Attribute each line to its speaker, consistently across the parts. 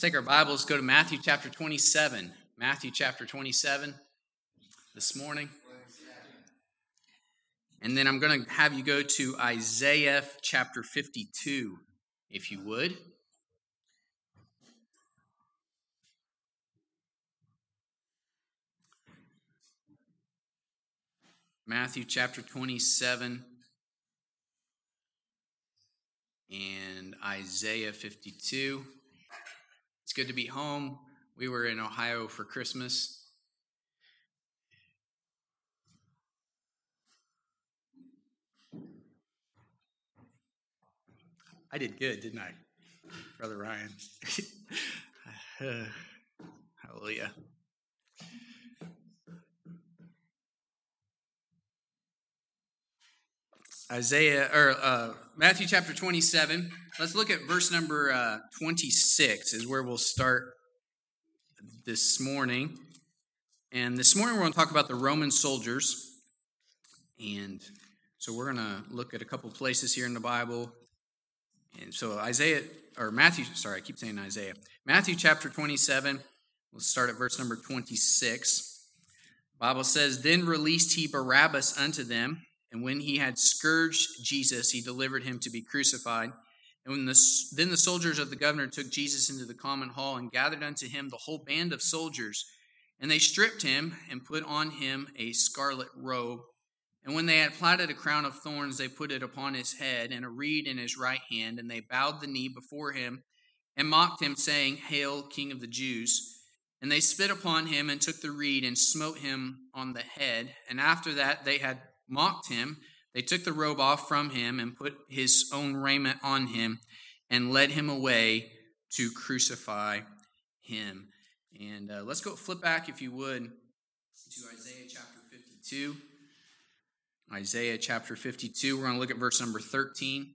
Speaker 1: Take our Bibles, go to Matthew chapter 27. Matthew chapter 27 this morning. And then I'm going to have you go to Isaiah chapter 52, if you would. Matthew chapter 27 and Isaiah 52. It's good to be home. We were in Ohio for Christmas. I did good, didn't I, Brother Ryan? Hallelujah. Matthew chapter 27. Let's look at verse number 26 is where we'll start this morning. And this morning we're going to talk about the Roman soldiers. And so we're going to look at a couple places here in the Bible. And so Matthew chapter 27, we'll start at verse number 26. The Bible says, "Then released he Barabbas unto them, and when he had scourged Jesus, he delivered him to be crucified. And then the soldiers of the governor took Jesus into the common hall and gathered unto him the whole band of soldiers. And they stripped him and put on him a scarlet robe. And when they had platted a crown of thorns, they put it upon his head and a reed in his right hand. And they bowed the knee before him and mocked him, saying, Hail, King of the Jews. And they spit upon him and took the reed and smote him on the head. And after that they had mocked him, they took the robe off from him and put his own raiment on him and led him away to crucify him." And let's go flip back, if you would, to Isaiah chapter 52. Isaiah chapter 52, we're going to look at verse number 13.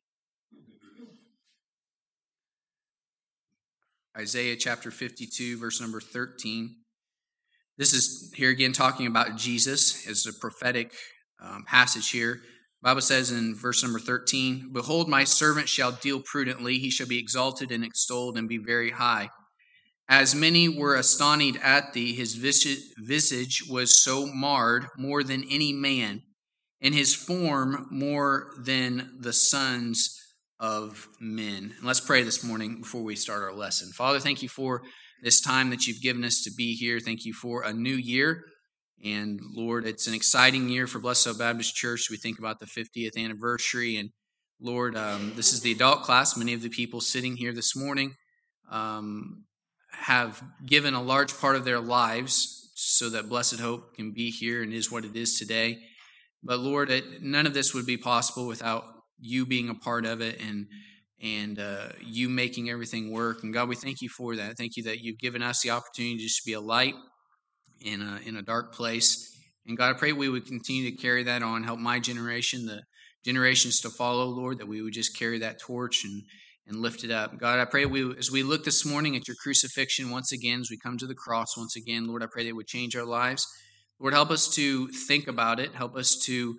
Speaker 1: Isaiah chapter 52, verse number 13. This is here again talking about Jesus as a prophetic passage here. The Bible says in verse number 13, "Behold, my servant shall deal prudently. He shall be exalted and extolled and be very high. As many were astonished at thee, his visage was so marred more than any man, and his form more than the sons of men." And let's pray this morning before we start our lesson. Father, thank you for this time that you've given us to be here. Thank you for a new year. And Lord, it's an exciting year for Blessed Hope Baptist Church. We think about the 50th anniversary. And Lord, this is the adult class. Many of the people sitting here this morning have given a large part of their lives so that Blessed Hope can be here and is what it is today. But Lord, none of this would be possible without you being a part of it and you making everything work. And God, we thank you for that. Thank you that you've given us the opportunity just to be a light in a dark place. And God, I pray we would continue to carry that on, help my generation, the generations to follow, Lord, that we would just carry that torch and lift it up. God, I pray as we look this morning at your crucifixion once again, as we come to the cross once again, Lord, I pray that it would change our lives. Lord, help us to think about it. Help us to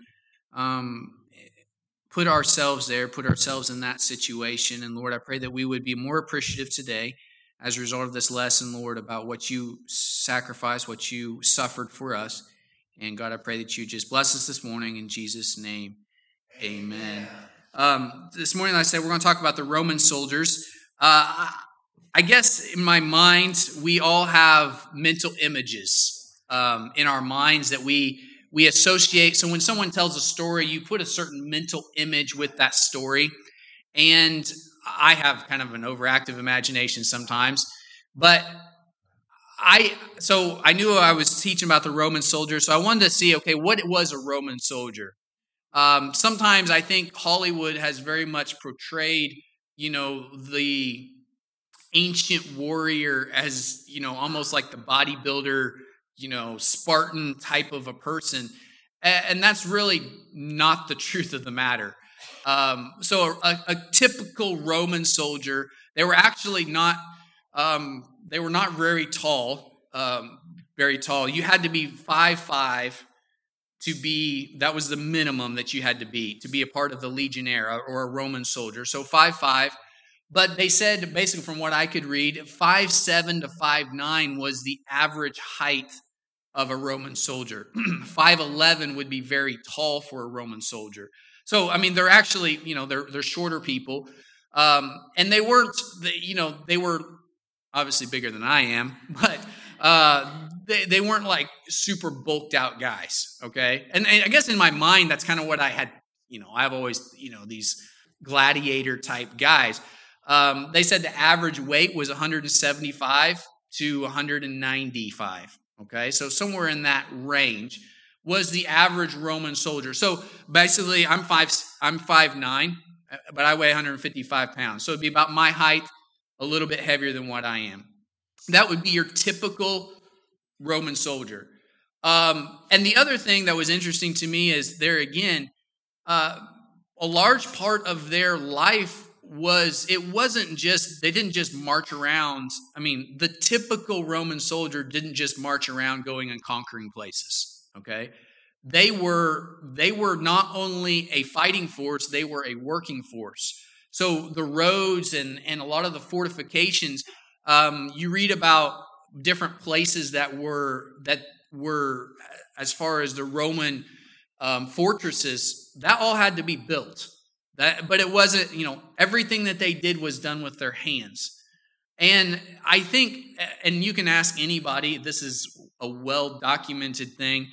Speaker 1: put ourselves there, put ourselves in that situation. And Lord, I pray that we would be more appreciative today as a result of this lesson, Lord, about what you sacrificed, what you suffered for us. And God, I pray that you just bless us this morning in Jesus' name. Amen. This morning, like I said, we're going to talk about the Roman soldiers. I guess in my mind, we all have mental images in our minds that we associate. So when someone tells a story, you put a certain mental image with that story. And I have kind of an overactive imagination sometimes, but I knew I was teaching about the Roman soldier, so I wanted to see, okay, what was a Roman soldier? Sometimes I think Hollywood has very much portrayed, the ancient warrior as, almost like the bodybuilder, Spartan type of a person, and that's really not the truth of the matter. So a typical Roman soldier, they were actually not very tall. You had to be 5'5" that was the minimum that you had to be a part of the legionnaire or a Roman soldier. So 5'5", But they said, basically from what I could read, 5'7" to 5'9" was the average height of a Roman soldier. 5'11" would be very tall for a Roman soldier. So, I mean, they're actually, they're shorter people. And they weren't, they were obviously bigger than I am, but they weren't like super bulked out guys, okay? And I guess in my mind, that's kind of what I had, I've always, these gladiator type guys. They said the average weight was 175 to 195, okay? So somewhere in that range was the average Roman soldier. So basically, I'm 5'9", but I weigh 155 pounds. So it'd be about my height, a little bit heavier than what I am. That would be your typical Roman soldier. And the other thing that was interesting to me is there again, a large part of their life they didn't just march around. I mean, the typical Roman soldier didn't just march around going and conquering places, okay? They were not only a fighting force, they were a working force. So the roads and a lot of the fortifications, you read about different places that were as far as the Roman fortresses, that all had to be built. But it wasn't, everything that they did was done with their hands. And I think, and you can ask anybody, this is a well-documented thing.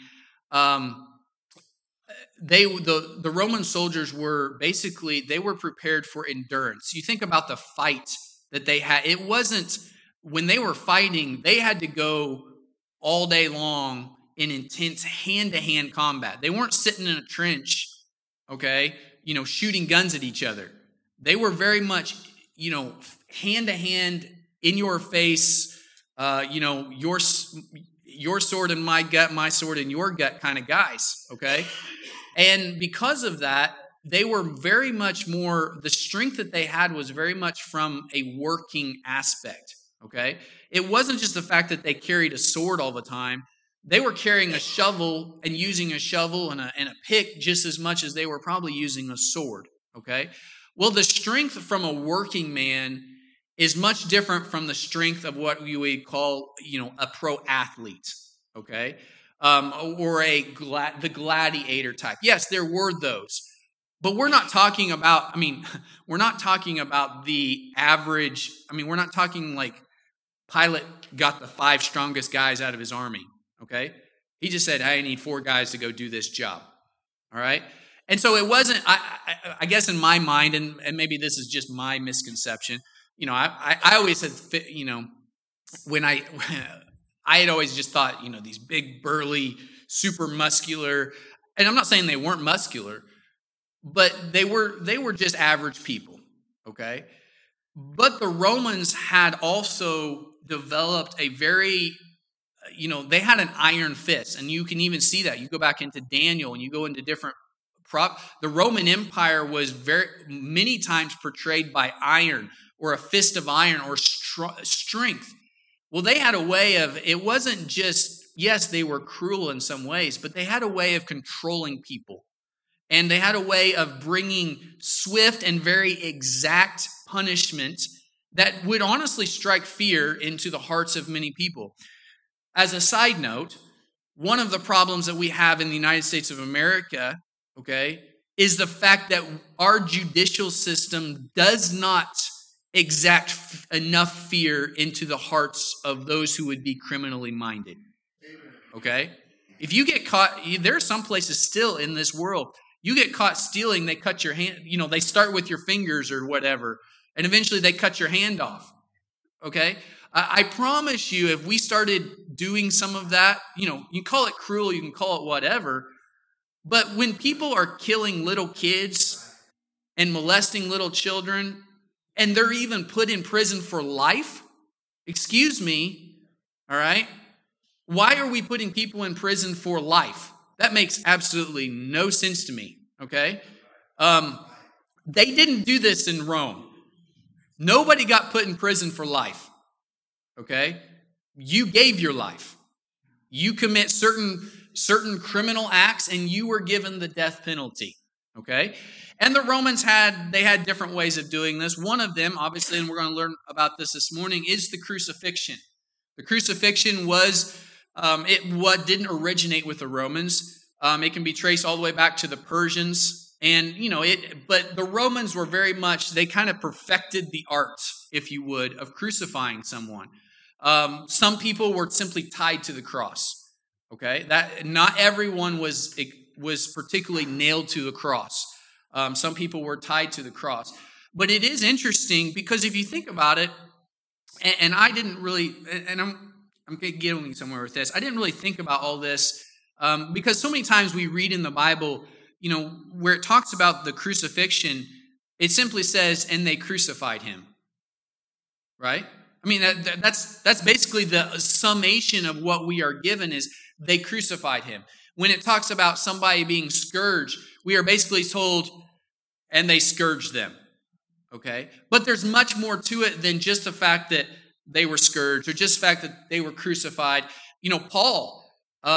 Speaker 1: The Roman soldiers were basically, they were prepared for endurance. You think about the fight that they had. It wasn't, when they were fighting, they had to go all day long in intense hand-to-hand combat. They weren't sitting in a trench, okay, shooting guns at each other. They were very much, hand-to-hand, in your face, your sword in my gut, my sword in your gut kind of guys, okay? And because of that, they were very much more, the strength that they had was very much from a working aspect, okay? It wasn't just the fact that they carried a sword all the time. They were carrying a shovel and using a shovel and a pick just as much as they were probably using a sword, okay? Well, the strength from a working man is much different from the strength of what we would call, a pro athlete, okay? Or the gladiator type. Yes, there were those. But we're not talking about, we're not talking about the average, we're not talking like Pilate got the 5 strongest guys out of his army. Okay? He just said, I need 4 guys to go do this job. All right? And so it wasn't, I guess in my mind, and maybe this is just my misconception, I always said, when I had always just thought, these big, burly, super muscular, and I'm not saying they weren't muscular, but they were just average people, okay? But the Romans had also developed a very, they had an iron fist, and you can even see that. You go back into Daniel and you go into different the Roman Empire was very many times portrayed by iron or a fist of iron or strength. Well, they had a way of, it wasn't just, yes, they were cruel in some ways, but they had a way of controlling people. And they had a way of bringing swift and very exact punishment that would honestly strike fear into the hearts of many people. As a side note, one of the problems that we have in the United States of America, okay, is the fact that our judicial system does not exact enough fear into the hearts of those who would be criminally minded. Okay? If you get caught, there are some places still in this world, you get caught stealing, they cut your hand, they start with your fingers or whatever, and eventually they cut your hand off. Okay? I promise you, if we started doing some of that, you call it cruel, you can call it whatever, but when people are killing little kids and molesting little children, and they're even put in prison for life, excuse me, all right? Why are we putting people in prison for life? That makes absolutely no sense to me, okay? They didn't do this in Rome. Nobody got put in prison for life, okay? You gave your life. You commit certain criminal acts, and you were given the death penalty, Okay? And the Romans had different ways of doing this. One of them, obviously, and we're going to learn about this morning, is the crucifixion. The crucifixion what didn't originate with the Romans. It can be traced all the way back to the Persians. And, but the Romans were very much, they kind of perfected the art, if you would, of crucifying someone. Some people were simply tied to the cross. Okay? That not everyone was particularly nailed to the cross. Some people were tied to the cross. But it is interesting because if you think about it, and I didn't really, and I'm getting somewhere with this. I didn't really think about all this because so many times we read in the Bible, where it talks about the crucifixion, it simply says, "And they crucified him." Right? I mean, that's basically the summation of what we are given is they crucified him. When it talks about somebody being scourged, we are basically told, "And they scourged them." Okay? But there's much more to it than just the fact that they were scourged or just the fact that they were crucified. Paul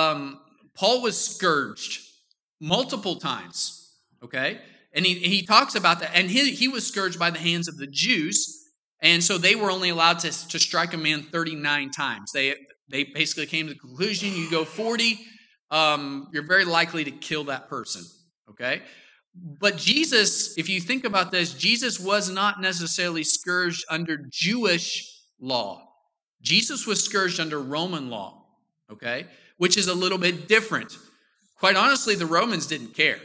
Speaker 1: was scourged multiple times. Okay? And he talks about that. And he was scourged by the hands of the Jews. And so they were only allowed to strike a man 39 times. They basically came to the conclusion, you go 40, you're very likely to kill that person. Okay? But Jesus, if you think about this, Jesus was not necessarily scourged under Jewish law. Jesus was scourged under Roman law, okay, which is a little bit different. Quite honestly, the Romans didn't care,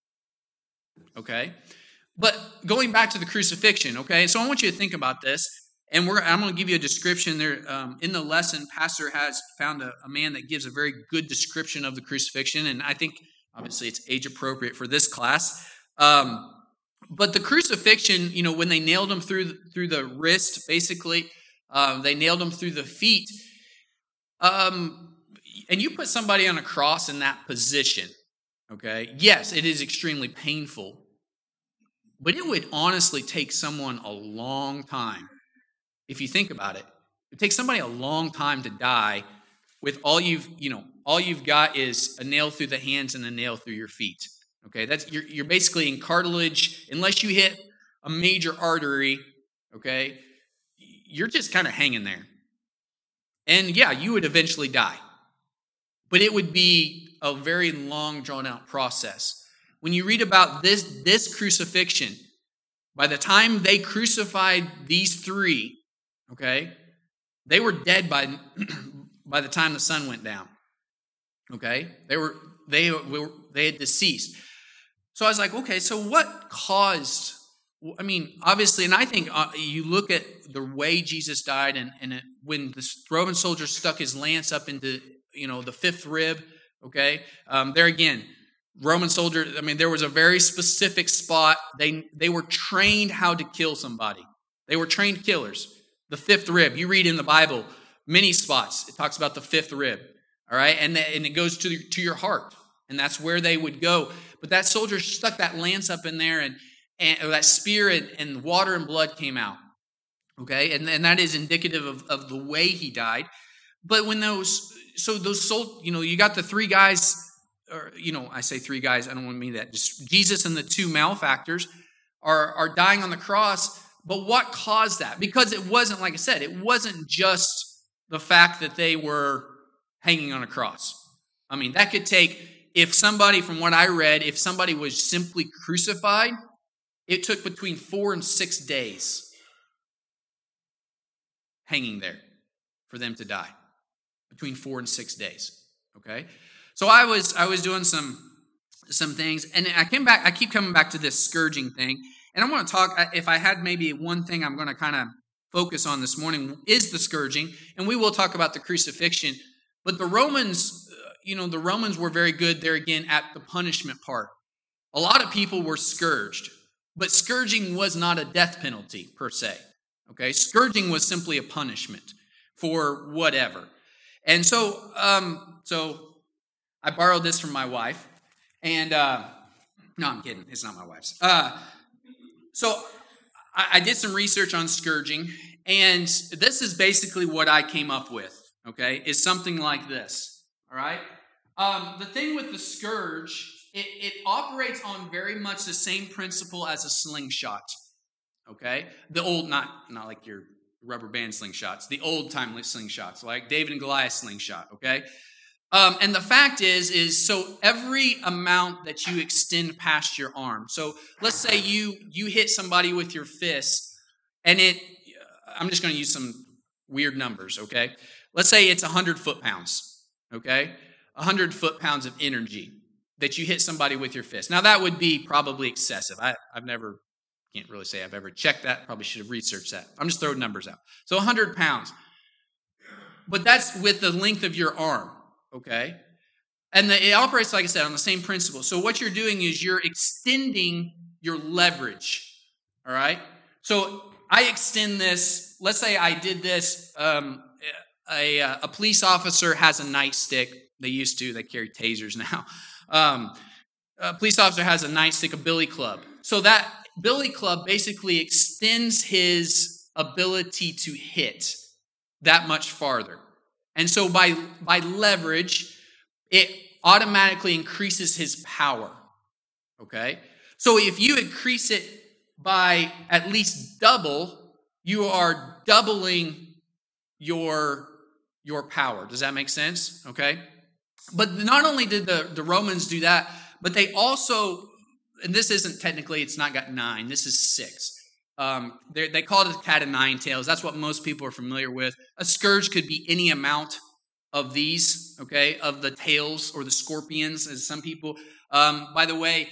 Speaker 1: okay? But going back to the crucifixion, okay, so I want you to think about this, and I'm going to give you a description there. In the lesson, Pastor has found a man that gives a very good description of the crucifixion, and I think obviously it's age appropriate for this class. But the crucifixion, when they nailed him through the wrist, basically, they nailed him through the feet. And you put somebody on a cross in that position, okay? Yes, it is extremely painful. But it would honestly take someone a long time. If you think about it, it takes somebody a long time to die with all you've got is a nail through the hands and a nail through your feet. Okay, you're basically in cartilage unless you hit a major artery. Okay, you're just kind of hanging there, and yeah, you would eventually die, but it would be a very long, drawn out process. When you read about this crucifixion, by the time they crucified these three, okay, they were dead by the time the sun went down. Okay, they had deceased. So I was like, okay, so what caused? I mean, obviously, and I think you look at the way Jesus died, and when the Roman soldier stuck his lance up into the fifth rib. Okay, there again, Roman soldier. I mean, there was a very specific spot. They were trained how to kill somebody. They were trained killers. The fifth rib. You read in the Bible many spots. It talks about the fifth rib. All right, and it goes to your heart, and that's where they would go. But that soldier stuck that lance up in there, and that spear, and water and blood came out. Okay, and that is indicative of the way he died. But when those soldiers, you got the three guys, or I say three guys, I don't want to mean that. Just Jesus and the two malefactors are dying on the cross. But what caused that? Because it wasn't, like I said, it wasn't just the fact that they were hanging on a cross. I mean, that could take, if somebody, from what I read, if somebody was simply crucified, it took between 4 and 6 days hanging there for them to die. Between 4 and 6 days. Okay? So I was doing some things, and I keep coming back to this scourging thing, and I want to talk, if I had maybe one thing I'm going to kind of focus on this morning, is the scourging, and we will talk about the crucifixion. But the Romans, the Romans were very good there again at the punishment part. A lot of people were scourged, but scourging was not a death penalty per se. Okay, scourging was simply a punishment for whatever. And so I borrowed this from my wife, and no, I'm kidding. It's not my wife's. So I did some research on scourging, and this is basically what I came up with. Okay, is something like this. All right. The thing with the scourge it operates on very much the same principle as a slingshot. Okay? The old, not like your rubber band slingshots, the old time slingshots, like David and Goliath slingshot, okay? And the fact is so every amount that you extend past your arm. So let's say you hit somebody with your fist, and I'm just going to use some weird numbers, okay? Let's say it's 100 foot-pounds, okay? 100 foot-pounds of energy that you hit somebody with your fist. Now, that would be probably excessive. Can't really say I've ever checked that. Probably should have researched that. I'm just throwing numbers out. So 100 pounds. But that's with the length of your arm, okay? And it operates, like I said, on the same principle. So what you're doing is you're extending your leverage, all right? So I extend this. Let's say I did this. A police officer has a nightstick. They used to. They carry tasers now. A police officer has a nightstick, a billy club. So that billy club basically extends his ability to hit that much farther. And so by leverage, it automatically increases his power. Okay? So if you increase it by at least double, you are doubling your power. Does that make sense? Okay? But not only did the Romans do that, but they also, and this isn't technically, it's not got 9, this is 6. They call it a cat of 9 tails. That's what most people are familiar with. A scourge could be any amount of these, okay, of the tails or the scorpions, as some people. By the way,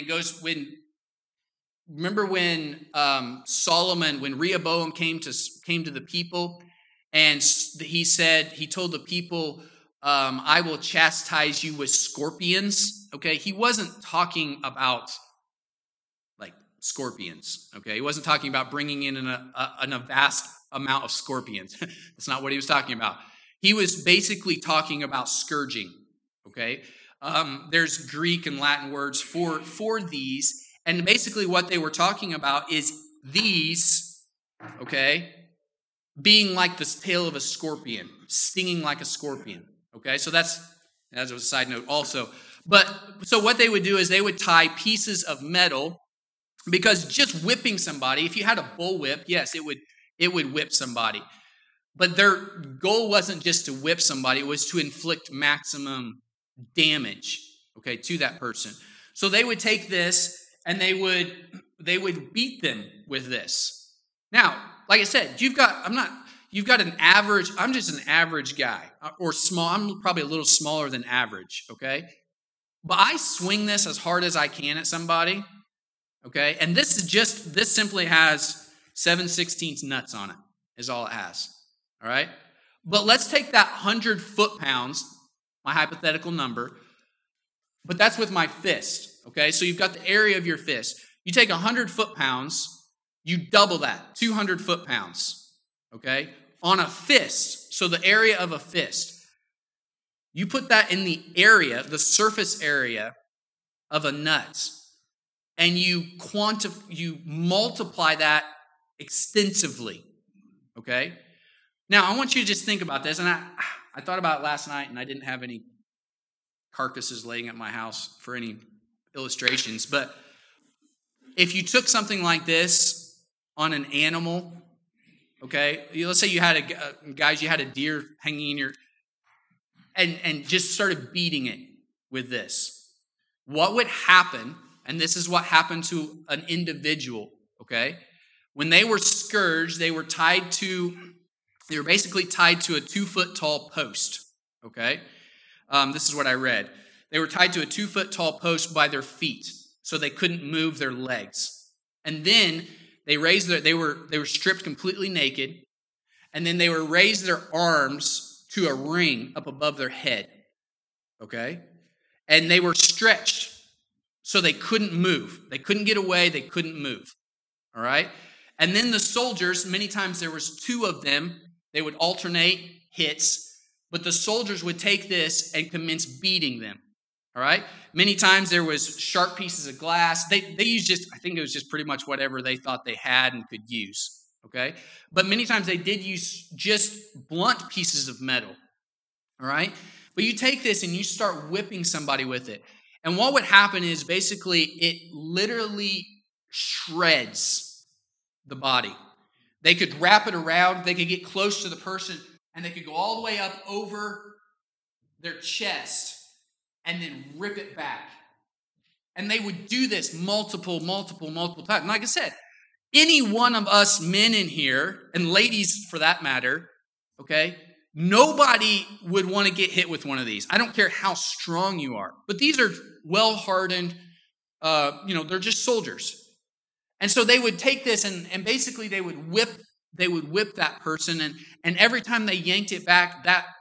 Speaker 1: remember when Solomon, when Rehoboam came to the people, and he told the people, I will chastise you with scorpions. Okay, he wasn't talking about like scorpions. Okay, he wasn't talking about bringing in a vast amount of scorpions. That's not what he was talking about. He was basically talking about scourging. Okay, there's Greek and Latin words for these, and basically what they were talking about is these. Okay, being like the tail of a scorpion, stinging like a scorpion. Okay, so that's as a side note also. But so what they would do is they would tie pieces of metal, because just whipping somebody, if you had a bullwhip, yes, it would whip somebody. But their goal wasn't just to whip somebody, it was to inflict maximum damage, okay, to that person. So they would take this and they would beat them with this. Now, like I said, you've got an average, I'm just an average guy, or small, I'm probably a little smaller than average, okay? But I swing this as hard as I can at somebody, okay? And this simply has 7/16 nuts on it, is all it has, all right? But let's take that 100 foot-pounds, my hypothetical number, but that's with my fist, okay? So you've got the area of your fist. You take 100 foot-pounds, you double that, 200 foot-pounds, okay? On a fist, so the area of a fist. You put that in the area, the surface area of a nut, and you multiply that extensively, okay? Now, I want you to just think about this, and I thought about it last night, and I didn't have any carcasses laying at my house for any illustrations, but if you took something like this on an animal, okay, let's say you had a deer hanging in your, and just started beating it with this. What would happen, and this is what happened to an individual, okay? When they were scourged, they were basically tied to a 2-foot tall post, okay? This is what I read. They were tied to a 2-foot tall post by their feet, so they couldn't move their legs. And then they were stripped completely naked, and then they were raised their arms to a ring up above their head, okay? And they were stretched so they couldn't move. They couldn't get away. They couldn't move, all right? And then the soldiers, many times there was 2 of them. They would alternate hits, but the soldiers would take this and commence beating them, all right? Many times there was sharp pieces of glass. They used I think it was just pretty much whatever they thought they had and could use, okay? But many times they did use just blunt pieces of metal, all right? But you take this and you start whipping somebody with it. And what would happen is basically it literally shreds the body. They could wrap it around, they could get close to the person, and they could go all the way up over their chest and then rip it back. And they would do this multiple times. And like I said, any one of us men in here, and ladies for that matter, okay, nobody would want to get hit with one of these. I don't care how strong you are. But these are well-hardened, they're just soldiers. And so they would take this and basically they would whip that person. And every time they yanked it back,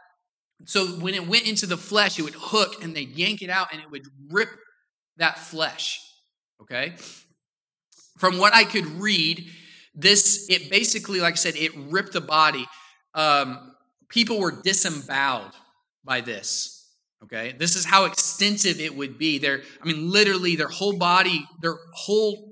Speaker 1: so when it went into the flesh, it would hook and they'd yank it out and it would rip that flesh. Okay? From what I could read, it basically, like I said, it ripped the body. People were disemboweled by this. Okay, this is how extensive it would be. Literally, their whole body, their whole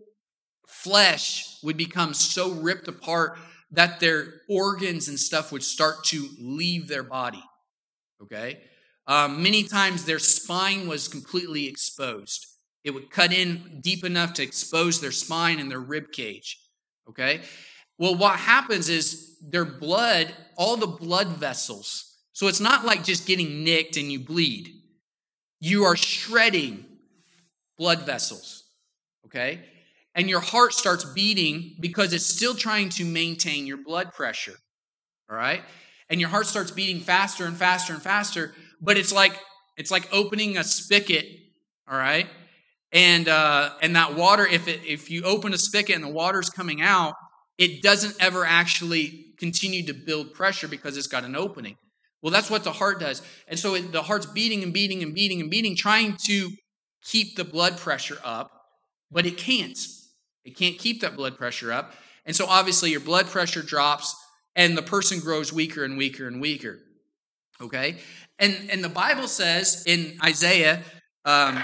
Speaker 1: flesh would become so ripped apart that their organs and stuff would start to leave their body. Okay, many times their spine was completely exposed. It would cut in deep enough to expose their spine and their rib cage. Okay, well, what happens is their blood, all the blood vessels. So it's not like just getting nicked and you bleed. You are shredding blood vessels, okay? And your heart starts beating because it's still trying to maintain your blood pressure, all right? And your heart starts beating faster and faster and faster, but it's like opening a spigot, all right? And that water, if you open a spigot and the water's coming out, it doesn't ever actually continue to build pressure because it's got an opening. Well, that's what the heart does. And so the heart's beating and beating and beating and beating, trying to keep the blood pressure up, but it can't. It can't keep that blood pressure up. And so obviously your blood pressure drops and the person grows weaker and weaker and weaker. Okay? And the Bible says in Isaiah, let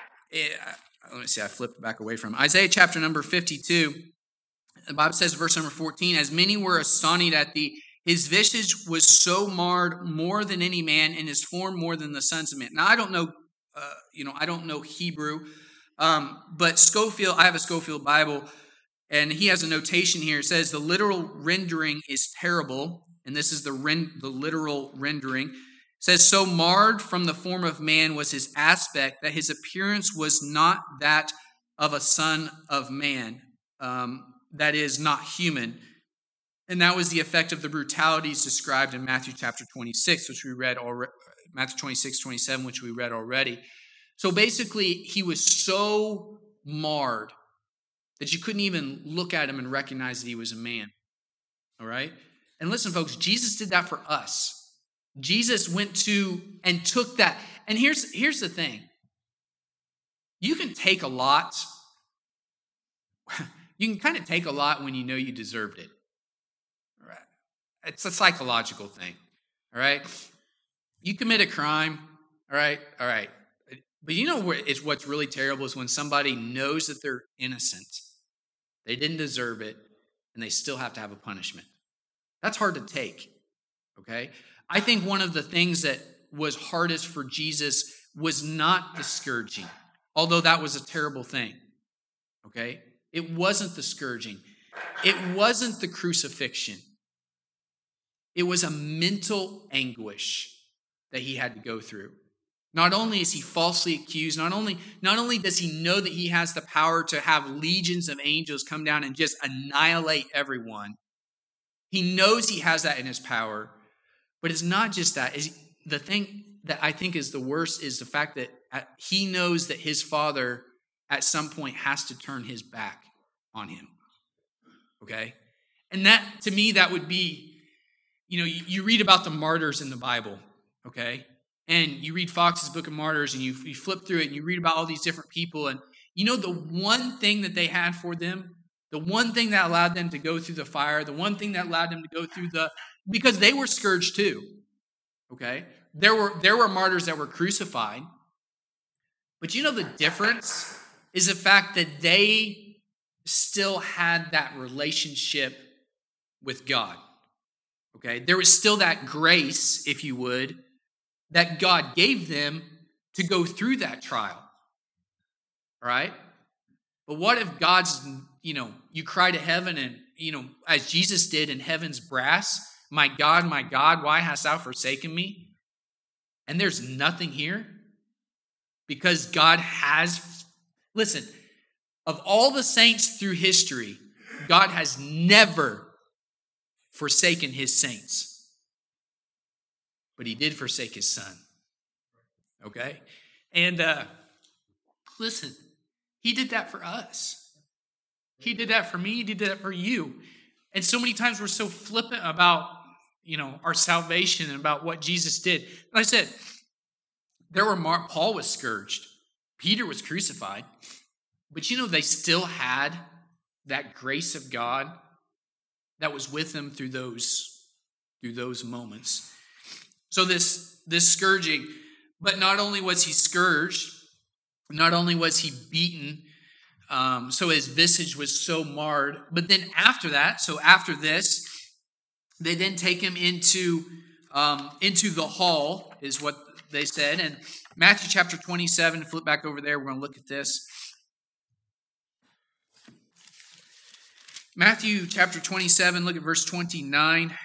Speaker 1: me see, I flipped back away from Isaiah chapter number 52. The Bible says, verse number 14, as many were astonished at his visage was so marred more than any man, and his form more than the sons of men. Now, I don't know, I don't know Hebrew, but Scofield, I have a Scofield Bible, and he has a notation here. It says the literal rendering is terrible, and this is the literal rendering. It says, so marred from the form of man was his aspect, that his appearance was not that of a son of man, that is not human. And that was the effect of the brutalities described in Matthew chapter 26, which we read already, Matthew 26, 27, which we read already. So basically, he was so marred that you couldn't even look at him and recognize that he was a man. All right? And listen, folks, Jesus did that for us. Jesus went to and took that. And here's the thing. You can take a lot. You can kind of take a lot when you know you deserved it. All right? It's a psychological thing. All right? You commit a crime. All right? But you know what's really terrible is when somebody knows that they're innocent. They didn't deserve it, and they still have to have a punishment. That's hard to take. Okay? I think one of the things that was hardest for Jesus was not the scourging, although that was a terrible thing. Okay? It wasn't the scourging. It wasn't the crucifixion. It was a mental anguish that he had to go through. Not only is he falsely accused, not only does he know that he has the power to have legions of angels come down and just annihilate everyone. He knows he has that in his power. But it's not just that. The thing that I think is the worst is the fact that he knows that his Father at some point has to turn his back on him. Okay? And that, to me, that would be, you read about the martyrs in the Bible, okay? And you read Fox's Book of Martyrs, and you flip through it, and you read about all these different people, and the one thing that they had for them, the one thing that allowed them to go through the fire, the one thing that allowed them to go through because they were scourged too, okay? There were martyrs that were crucified, but the difference is the fact that they still had that relationship with God, okay? There was still that grace, if you would, that God gave them to go through that trial. All right? But what if God's, you cry to heaven and, as Jesus did in heaven's brass, my God, why hast thou forsaken me? And there's nothing here? Because God has, listen, of all the saints through history, God has never forsaken his saints. But he did forsake his son. Okay? And listen, he did that for us. He did that for me. He did that for you. And so many times we're so flippant about, our salvation and about what Jesus did. Like I said, Paul was scourged. Peter was crucified. But they still had that grace of God that was with them through those moments. So this scourging, but not only was he scourged, not only was he beaten, so his visage was so marred, but then after this, they then take him into the hall, is what they said. And Matthew chapter 27, flip back over there, we're going to look at this. Matthew chapter 27, look at verse 29. The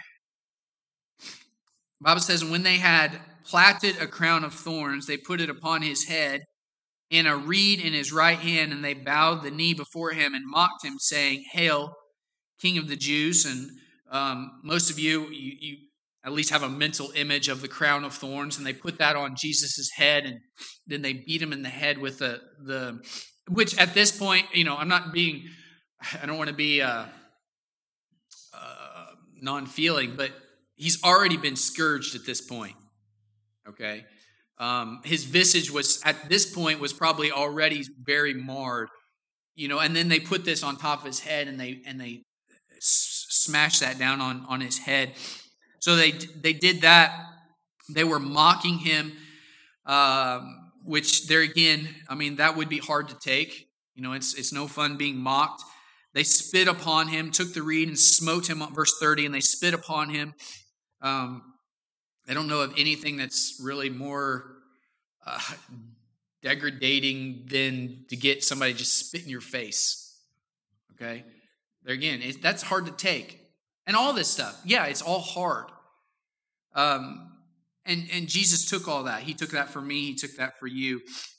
Speaker 1: Bible says, and when they had platted a crown of thorns, they put it upon his head, and a reed in his right hand, and they bowed the knee before him and mocked him, saying, Hail, King of the Jews. And most of you at least have a mental image of the crown of thorns, and they put that on Jesus' head, and then they beat him in the head with the which at this point, I don't want to be non-feeling, but he's already been scourged at this point, okay? His visage at this point was probably already very marred, and then they put this on top of his head, and they smashed that down on his head. So they did that. They were mocking him, which there again, that would be hard to take. It's no fun being mocked. They spit upon him, took the reed and smote him, verse 30, and they spit upon him. I don't know of anything that's really more degrading than to get somebody just spit in your face. Okay? There again, that's hard to take. And all this stuff, yeah, it's all hard. And Jesus took all that. He took that for me. He took that for you.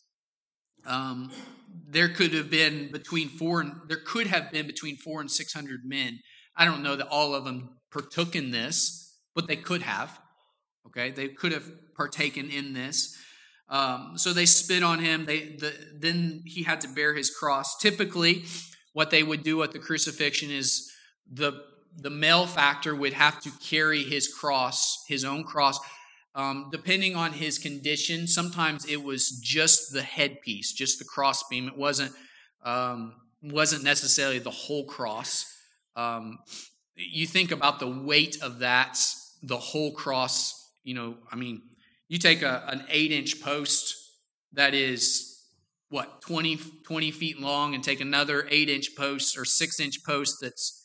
Speaker 1: There could have been between 400 and 600 men. I don't know that all of them partook in this, but they could have. Okay, they could have partaken in this. So they spit on him. Then he had to bear his cross. Typically, what they would do at the crucifixion is the male factor would have to carry his cross, his own cross. Depending on his condition, sometimes it was just the headpiece, just the crossbeam. It wasn't necessarily the whole cross. You think about the weight of that, the whole cross. You take an 8-inch post that is, 20 feet long, and take another 8-inch post or 6-inch post that's,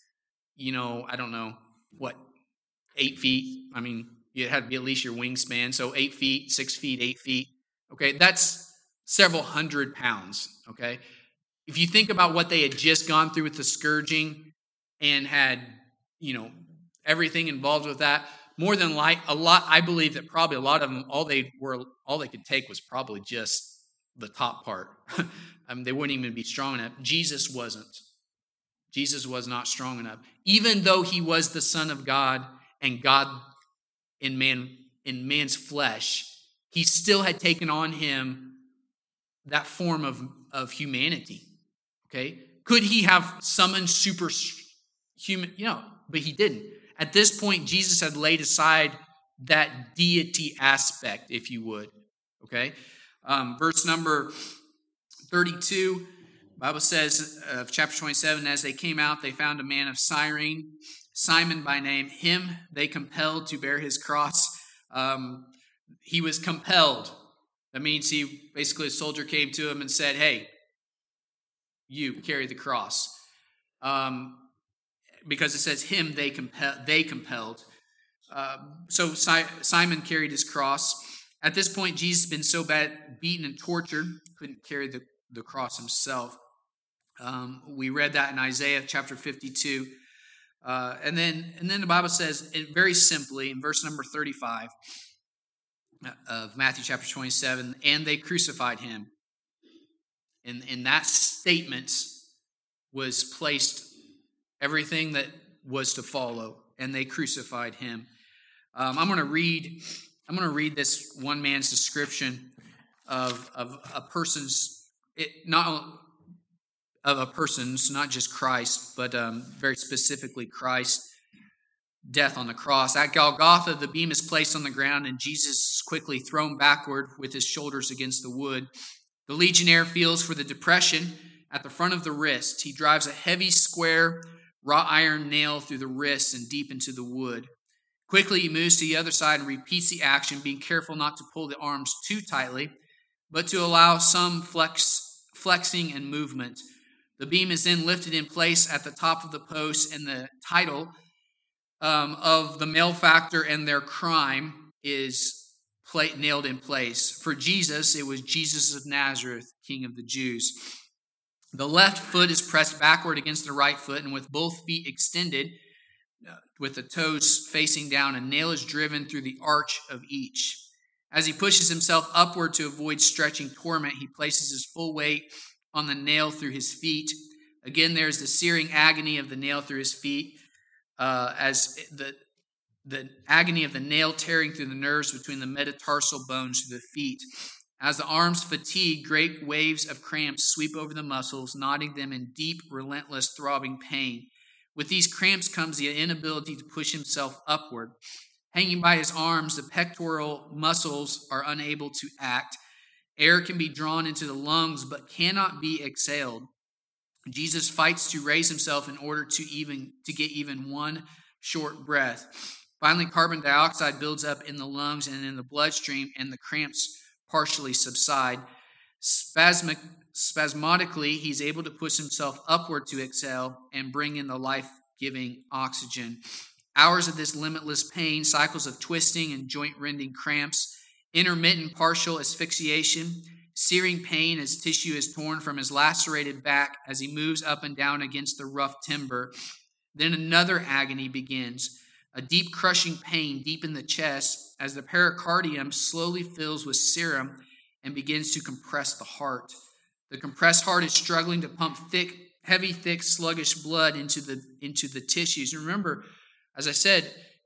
Speaker 1: 8 feet. It had to be at least your wingspan. So 8 feet, 6 feet, 8 feet. Okay, that's several hundred pounds. Okay, if you think about what they had just gone through with the scourging and had, everything involved with that, more than I believe that probably a lot of them, all they could take was probably just the top part. They wouldn't even be strong enough. Jesus wasn't. Jesus was not strong enough, even though he was the Son of God and God in man's flesh. He still had taken on him that form of humanity. Okay, could he have summoned superhuman? But he didn't. At this point, Jesus had laid aside that deity aspect, if you would. Okay, verse number 32. Bible says of chapter 27, as they came out, they found a man of Cyrene, Simon by name. Him they compelled to bear his cross. He was compelled. That means a soldier came to him and said, hey, you carry the cross. Because it says him they compelled. So Simon carried his cross. At this point, Jesus had been so bad, beaten and tortured, couldn't carry the cross himself. We read that in Isaiah chapter 52. And then the Bible says, very simply, in verse number 35 of Matthew chapter 27, and they crucified him. And in that statement was placed everything that was to follow, and they crucified him. I'm going to read this one man's description of a person's, not just Christ, but very specifically Christ's death on the cross. At Golgotha, the beam is placed on the ground, and Jesus is quickly thrown backward with his shoulders against the wood. The legionnaire feels for the depression at the front of the wrist. He drives a heavy, square, wrought iron nail through the wrist and deep into the wood. Quickly, he moves to the other side and repeats the action, being careful not to pull the arms too tightly, but to allow some flexing and movement. The beam is then lifted in place at the top of the post, and the title of the malefactor and their crime is nailed in place. For Jesus, it was Jesus of Nazareth, King of the Jews. The left foot is pressed backward against the right foot, and with both feet extended, with the toes facing down, a nail is driven through the arch of each. As he pushes himself upward to avoid stretching torment, he places his full weight on the nail through his feet. Again, there's the searing agony of the nail through his feet, as the agony of the nail tearing through the nerves between the metatarsal bones to the feet. As the arms fatigue, great waves of cramps sweep over the muscles, knotting them in deep, relentless, throbbing pain. With these cramps comes the inability to push himself upward. Hanging by his arms, the pectoral muscles are unable to act. Air can be drawn into the lungs, but cannot be exhaled. Jesus fights to raise himself in order to get even one short breath. Finally, carbon dioxide builds up in the lungs and in the bloodstream, and the cramps partially subside. Spasmodically, he's able to push himself upward to exhale and bring in the life-giving oxygen. Hours of this limitless pain, cycles of twisting and joint-rending cramps, intermittent partial asphyxiation, searing pain as tissue is torn from his lacerated back as he moves up and down against the rough timber. Then another agony begins, a deep crushing pain deep in the chest as the pericardium slowly fills with serum and begins to compress the heart. The compressed heart is struggling to pump heavy, sluggish blood into the tissues. And remember, as I said,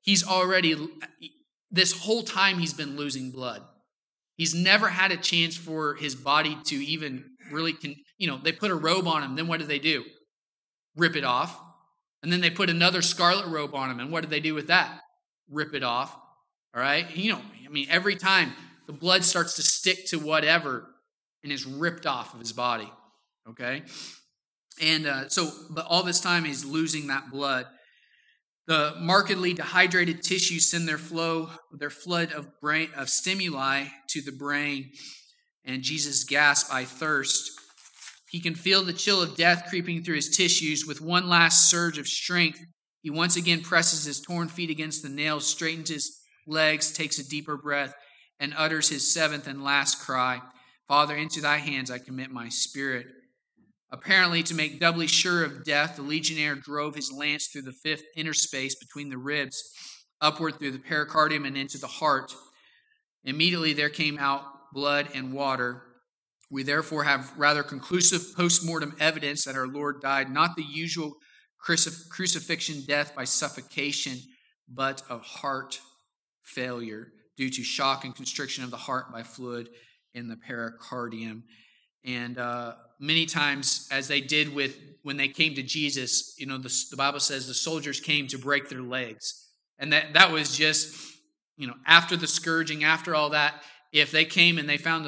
Speaker 1: this whole time he's been losing blood. He's never had a chance for his body to even really, they put a robe on him. Then what do? Rip it off. And then they put another scarlet robe on him. And what do they do with that? Rip it off. All right. Every time the blood starts to stick to whatever and is ripped off of his body. Okay. And but all this time he's losing that blood. The markedly dehydrated tissues send their flood of stimuli to the brain, and Jesus gasps, "I thirst." He can feel the chill of death creeping through his tissues. With one last surge of strength, he once again presses his torn feet against the nails, straightens his legs, takes a deeper breath, and utters his seventh and last cry, "Father, into thy hands I commit my spirit." Apparently, to make doubly sure of death, the legionnaire drove his lance through the fifth interspace between the ribs, upward through the pericardium and into the heart. Immediately there came out blood and water. We therefore have rather conclusive post-mortem evidence that our Lord died not the usual crucifixion death by suffocation, but of heart failure due to shock and constriction of the heart by fluid in the pericardium. And many times, as they did when they came to Jesus, the Bible says the soldiers came to break their legs. And that was just, after the scourging, after all that, if they came and they found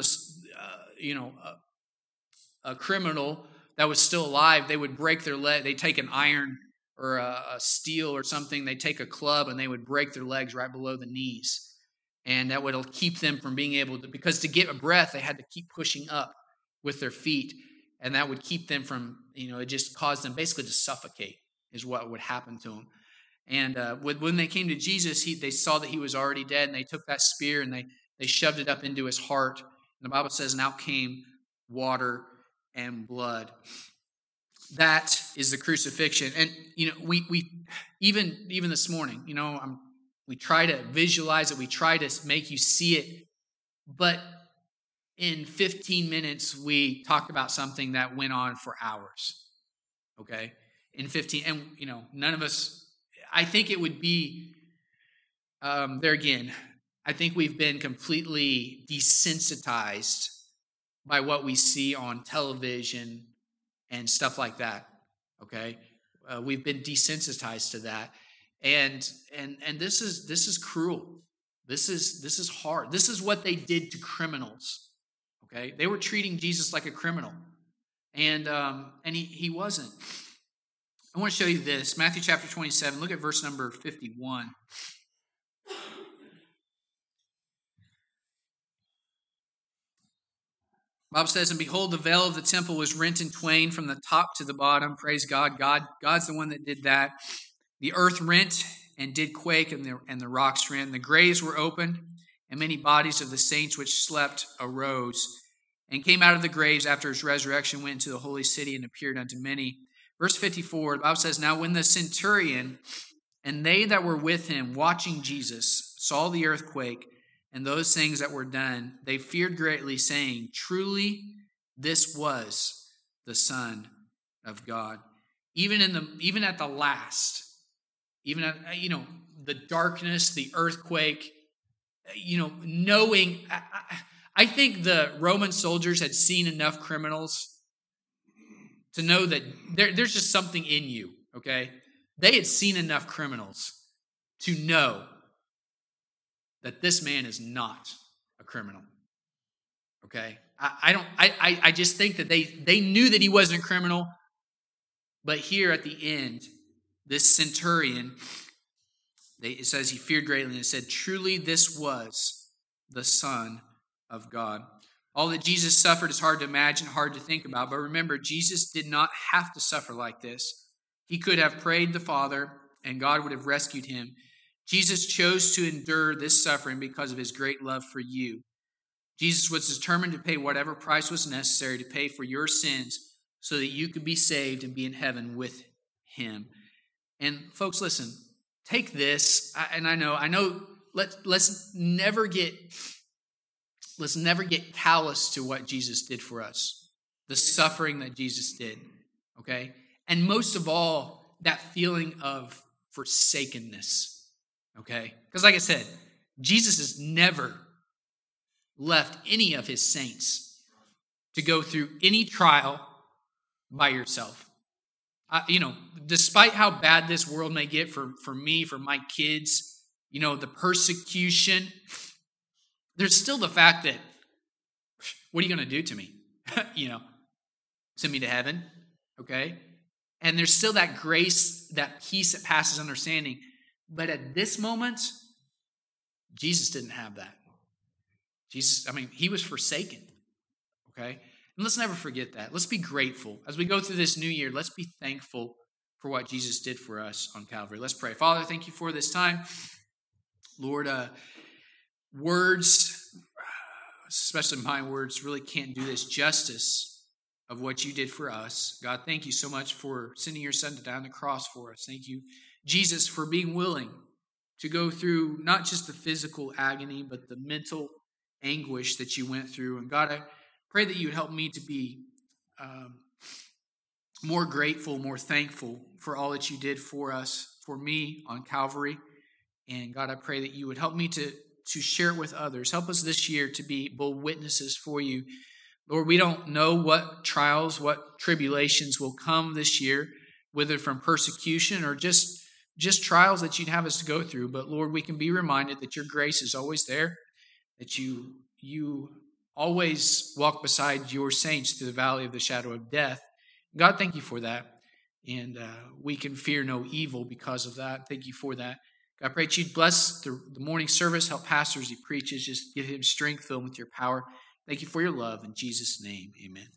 Speaker 1: a criminal that was still alive, they would break their leg. They'd take an iron or a steel or something. They'd take a club and they would break their legs right below the knees. And that would keep them from being able to, because to get a breath, they had to keep pushing up with their feet. And that would keep them from, it just caused them basically to suffocate is what would happen to them. And when they came to Jesus, they saw that he was already dead, and they took that spear and they shoved it up into his heart. And the Bible says, and out came water and blood. That is the crucifixion. And, we even this morning, we try to visualize it. We try to make you see it. But in 15 minutes, we talked about something that went on for hours. Okay? In 15, and, none of us, I think it would be, there again, I think we've been completely desensitized by what we see on television and stuff like that. Okay? We've been desensitized to that. And this is cruel. This is hard. This is what they did to criminals. Okay, they were treating Jesus like a criminal, and he wasn't. I want to show you this, Matthew chapter 27. Look at verse number 51. Bob says, "And behold, the veil of the temple was rent in twain from the top to the bottom." Praise God. God's the one that did that. "The earth rent and did quake, and the rocks rent. The graves were opened, and many bodies of the saints which slept arose, and came out of the graves after his resurrection, went into the holy city, and appeared unto many." Verse 54, the Bible says, "Now when the centurion and they that were with him watching Jesus saw the earthquake and those things that were done, they feared greatly, saying, Truly this was the Son of God." Even at the last, even at the darkness, the earthquake, knowing, I think the Roman soldiers had seen enough criminals to know that there's just something in you, okay? They had seen enough criminals to know that this man is not a criminal, okay? I just think that they knew that he wasn't a criminal, but here at the end, this centurion, it says he feared greatly, and it said, "Truly this was the Son of God." All that Jesus suffered is hard to imagine, hard to think about. But remember, Jesus did not have to suffer like this. He could have prayed the Father, and God would have rescued him. Jesus chose to endure this suffering because of his great love for you. Jesus was determined to pay whatever price was necessary to pay for your sins so that you could be saved and be in heaven with him. And folks, listen, take this, and I know, let's never get callous to what Jesus did for us, the suffering that Jesus did, okay? And most of all, that feeling of forsakenness, okay? Because like I said, Jesus has never left any of his saints to go through any trial by yourself. Despite how bad this world may get for me, for my kids, the persecution, there's still the fact that, what are you going to do to me? Send me to heaven, okay? And there's still that grace, that peace that passes understanding. But at this moment, Jesus didn't have that. He was forsaken, okay? And let's never forget that. Let's be grateful. As we go through this new year, let's be thankful for what Jesus did for us on Calvary. Let's pray. Father, thank you for this time. Lord, words, especially my words, really can't do this justice of what you did for us. God, thank you so much for sending your Son to die on the cross for us. Thank you, Jesus, for being willing to go through not just the physical agony, but the mental anguish that you went through. And God, I pray that you would help me to be more grateful, more thankful for all that you did for us, for me on Calvary. And God, I pray that you would help me to share it with others. Help us this year to be bold witnesses for you. Lord, we don't know what trials, what tribulations will come this year, whether from persecution or just trials that you'd have us to go through. But Lord, we can be reminded that your grace is always there, that you always walk beside your saints through the valley of the shadow of death. God, thank you for that. And we can fear no evil because of that. Thank you for that. God, I pray that you'd bless the morning service, help pastor as he preaches, just give him strength, fill him with your power. Thank you for your love. In Jesus' name, amen.